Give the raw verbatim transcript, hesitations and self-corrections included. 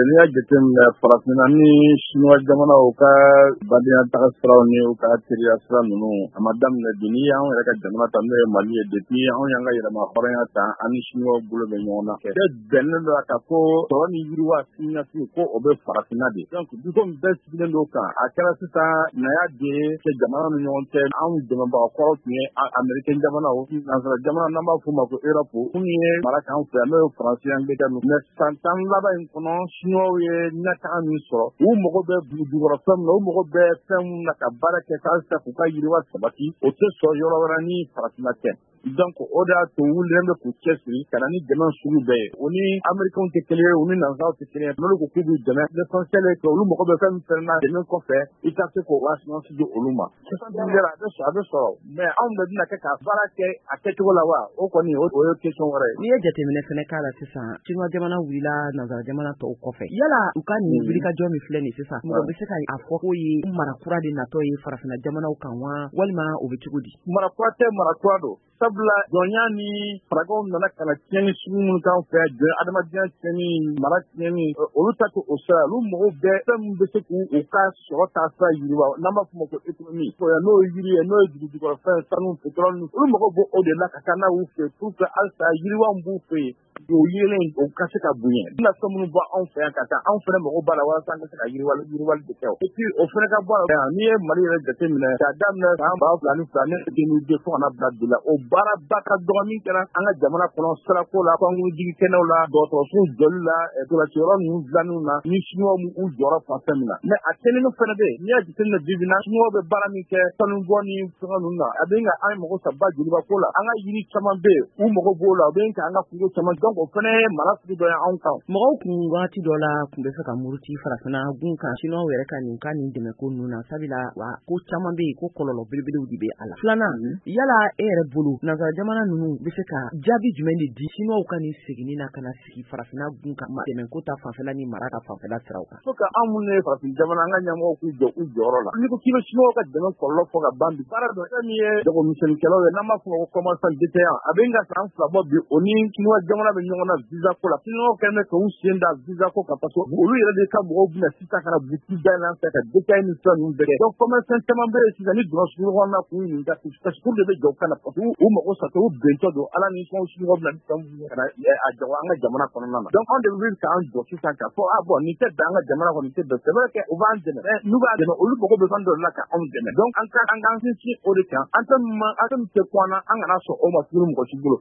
n'i y'a jateminɛ farafinna ni Chinois jamanaw ka badenya taga siraw ni u ka teriya sira ninnu a ma daminɛ bi n'i y'anw yɛrɛ ka jamana ta n'o ye Mali ye depuis anw y'an ka yɛrɛma hɔrɔnya ta an ni Chinois bolo bɛ ɲɔgɔn na kɛ bɛɛ bɛnnen don a kan ko sɔrɔ ni yiriwa signasi ko o bɛ farafinna de donc duko bɛɛ sigilen don kan a kɛra sisan na y'a de cɛ jamana ni ɲɔgɔn cɛ anw dɛmɛbaga kɔrɔ tun ye Américain jamanaw nansara jamana n'an b'a fɔ ma ko Europe minnu ye mara k'an fɛ n'o ye Faransi Angleterre mais san tan laban in kɔnɔ Chinois ye ɲɛtaga min sɔrɔ u mago bɛ dugukɔrɔ fɛn min na u mago bɛ fɛn min na ka baara kɛ halisa k'u ka yiriwa sabati o tɛ sɔrɔ yɔrɔ wɛrɛ ni farafinna tɛ donc o de y'a to u wulilen bɛ k'u cɛsiri ka na ni dɛmɛ sugu bɛɛ ye o ni Américains tɛ kelen ye u ni nanzaraw tɛ kelen ye n'olu ko k'u b'u dɛmɛ l'essentiel est que olu mago bɛ fɛn min fɛnɛ na dɛmɛ kɔfɛ i ka se k'o assurance di olu ma a bɛ sɔrɔ a bɛ sɔrɔ mais anw de bɛna kɛ ka baara kɛ a kɛcogo la wa o kɔni o ye question wɛrɛ ye n'i ye jateminɛ fɛnɛ k'a la sisan Chinois jamana wulila nanzara jamana tɔw kɔfɛ yala u ka nin wulikajɔ min filɛ nin sisan mɔgɔ bɛ se ka a fɔ k'o ye mara kura de natɔ ye farafinna jamanaw kan wa walima o bɛ cogo di mara kura tɛ mara kura don sabula jɔnya ni faragaw nana ka na tiɲɛni sugu minnu k'an fɛ jɔn adamadenya tiɲɛni mara tiɲɛni olu ta to o sira olu mɔgɔw bɛɛ fɛn min bɛ se k'u u ka sɔrɔ taa sira yiriwa n'an b'a fɔ ma ko économie n'o ye yiri ye n'o ye dugujukɔrɔfɛn sanu pétrole olu mɔgɔw b'o o de la ka taa n'a y'u fɛ pour que halisa yiriwa b'u fɛ yen o yelen o ka se ka bonya bɛna fɛn minnu bɔ anw fɛ yan ka taa anw fɛnɛ mago b'a la walasa an ka se ka yiriwali yiriwali de kɛ et puis o fɛnɛ ka bɔ a la n'i ye Mali yɛrɛ jateminɛ k'a daminɛ san ba fila ni fila ne deux mille deux fo ka na bila bi la o baaraba ka dɔgɔ min kɛra an ka jamana kɔnɔ sirako la pankuru kɛnɛw la dɔgɔtɔrɔso jɔli la ntolaciyɔrɔ ninnu dilanniw na ni Chinois m'u jɔyɔrɔ fa fɛn min na mais a kɛlen fɛnɛ bɛ yen n'i y'a jateminɛ bi bi in na Chinois bɛ baara min kɛ sanubɔ ni fɛngɛ ninnu na a bɛ ka an mago sa ba joliba ko la an ka yiri caman bɛ yen u mago b'o la o bɛ ka an ka kungo caman donc o fɛnɛ ye mara sugu dɔ ye anw kan mɔgɔw kun waati dɔ la kun bɛ fɛ ka muruti farafinna gun kan Chinois yɛrɛ ka nin ka nin dɛmɛ ko ninnu na sabula wa ko caman bɛ yen ko kɔlɔlɔ belebelew de bɛ a la filanan yala e yɛrɛ bolo nanzara jamana ninnu bɛ se ka jaabi jumɛn de di Chinois ka nin seginni na ka na sigi farafinna gun kan dɛmɛ ko ta fanfɛla ni mara ka fanfɛla siraw kan fo ka anw minnu ye farafin jamana an ka ɲɛmɔgɔw k'u jɔ u jɔyɔrɔ la n'i ko k'i bɛ Chinois ka dɛmɛ kɔlɔlɔ fɔ ka ban bi baara dɔ fɛn min ye jagomisɛnnikɛlaw ye n'an b'a fɔ ko commerçant détaillant a bɛ ka san fila bɔ bi o ni Chinois jamana bɛ ɲɔgɔn na visa ko la Chinois kɛlen bɛ k'u sen da visa ko kan parce que olu yɛrɛ de ka mɔgɔw bɛna sisan ka na boutique dayɛlɛ an fɛ ka détail ni fɛn ninnu bɛɛ kɛ donc commerçant caman bɛ yen sisan ni dɔrɔn sugu kɔnɔna k'u ɲininka parce que olu de bɛ jɔ u kana parce que u mago satɔ u bɛntɔ don ala ni sɔn Chinois bɛna ni fɛn minnu ka na a jago an ka jamana kɔnɔna na donc anw de bɛ k'an jɔ sisan ka fɔ ah bon nin tɛ bɛn an ka jamana kɔnɔ nin tɛ bɛn c'est vrai que u b'an dɛmɛ mais n'u b'a dɛmɛ olu mago bɛ fɛn dɔ la ka anw dɛmɛ donc an ka an k'an sinsin o de kan an tɛ an tɛ tɛ kun an na an kana sɔn o ma tuguni mɔgɔ si bolo